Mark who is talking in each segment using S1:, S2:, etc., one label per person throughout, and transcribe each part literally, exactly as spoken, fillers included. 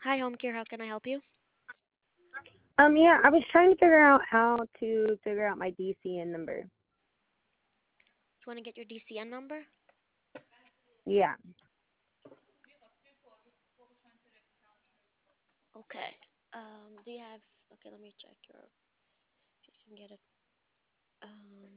S1: Hi, home care. How can I help you?
S2: Um, yeah, I was trying to figure out how to figure out my D C N number.
S1: You want to get your D C N number?
S2: Yeah.
S1: Okay. Um, do you have? Okay, let me check your. If you can get it. Um,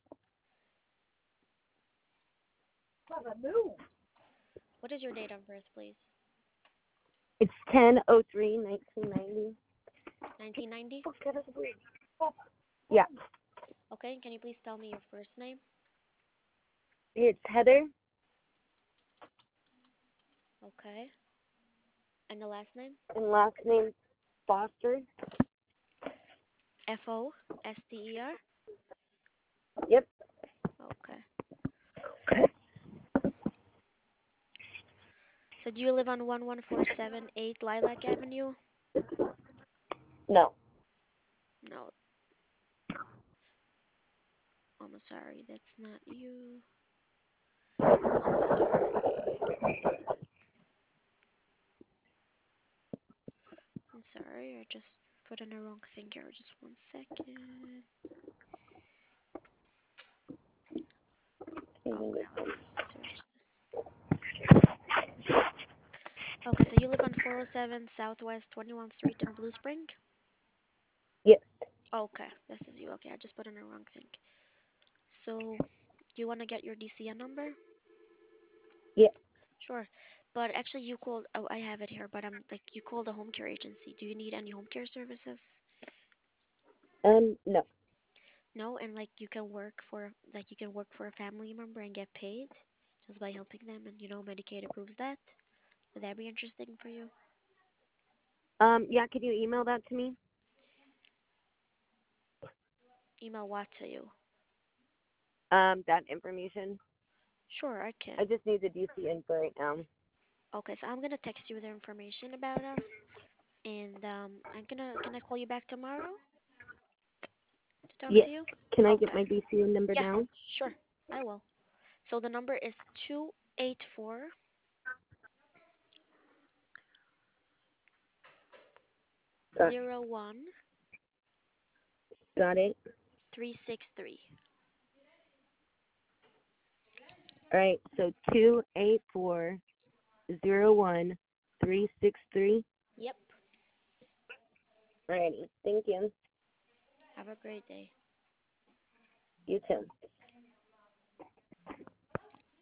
S1: what is your date of birth, please?
S2: It's ten oh three nineteen ninety.
S1: nineteen ninety.
S2: Yeah.
S1: Okay. Can you please tell me your first name?
S2: It's Heather
S1: Okay. And the last name?
S2: and last name Foster.
S1: F O S T E R.
S2: Yep.
S1: Okay. So do you live on one one four seven eight Lilac Avenue?
S2: No.
S1: No. I'm sorry. That's not you. I'm sorry. I'm sorry. I just put in the wrong thing here. Just one second. Okay, let me search this. Okay, so you live on four oh seven Southwest twenty-one Street in Blue Spring?
S2: Yep.
S1: Okay, this is you. Okay, I just put in the wrong thing. So, do you want to get your D C N number?
S2: Yep.
S1: Sure. But actually, you called. Oh, I have it here. But I'm like, you called a home care agency. Do you need any home care services?
S2: Um, no.
S1: No, and like you can work for like you can work for a family member and get paid just by helping them, and you know Medicaid approves that. Would that be interesting for you?
S2: Um, yeah, could you email that to me?
S1: Email what to you?
S2: Um, that information.
S1: Sure, I can.
S2: I just need the D C N for right now.
S1: Okay, so I'm gonna text you the information about us, and um, I'm gonna can I call you back tomorrow to talk
S2: Yes.
S1: to you?
S2: Can I get
S1: Okay.
S2: my D C N number
S1: Yeah,
S2: now?
S1: sure. I will. So the number is two eight four
S2: Got,
S1: zero one
S2: got it.
S1: three six three.
S2: All right. So two eight four zero one three six three.
S1: Yep.
S2: Alrighty. Thank you.
S1: Have a great day.
S2: You too.